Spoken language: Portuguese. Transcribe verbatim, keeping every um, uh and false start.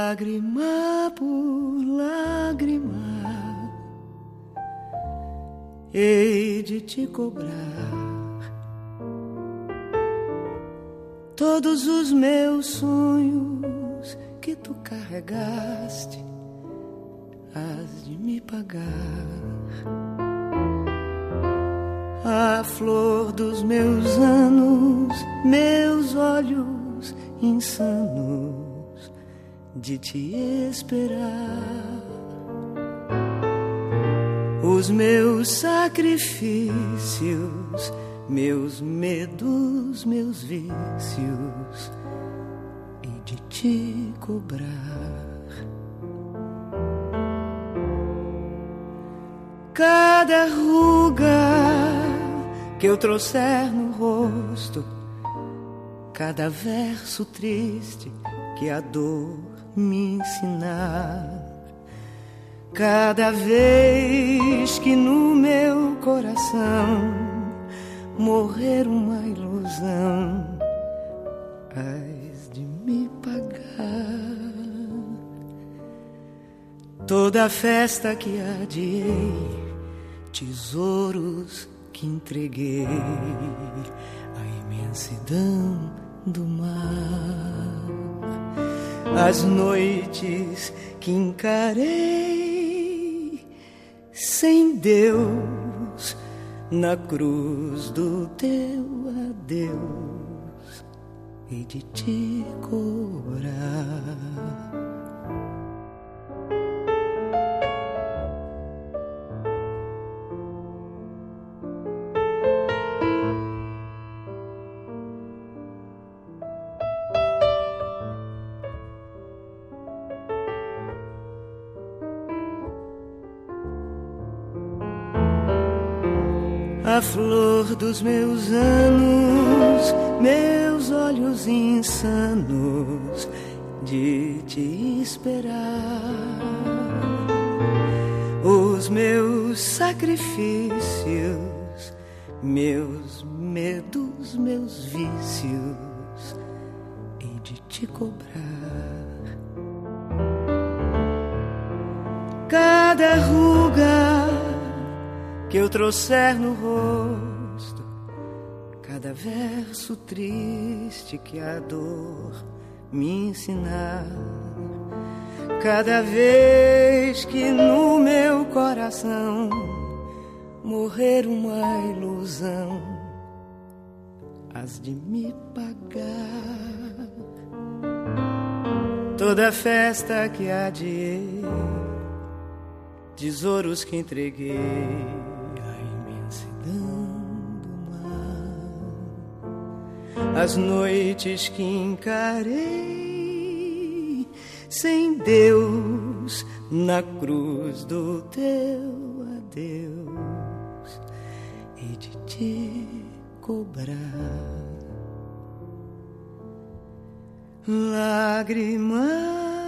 Lágrima por lágrima, hei de te cobrar todos os meus sonhos que tu carregaste, has de me pagar. A flor dos meus anos, meus olhos insanos de te esperar. Os meus sacrifícios, meus medos, meus vícios, e de te cobrar. Cada ruga que eu trouxer no rosto, cada verso triste que a dor me ensinar, cada vez que no meu coração morrer uma ilusão, hás de me pagar. Toda a festa que adiei, tesouros que entreguei à imensidão do mar, as noites que encarei sem Deus na cruz do teu adeus, e de te cobrar. A flor dos meus anos, meus olhos insanos de te esperar. Os meus sacrifícios, meus medos, meus vícios, e de te cobrar. Cada ruga que eu trouxer no rosto, cada verso triste que a dor me ensinar, cada vez que no meu coração morrer uma ilusão, has de me pagar. Toda festa que adiei, tesouros que entreguei as noites que encarei sem Deus na cruz do teu adeus, e de te cobrar. Lágrima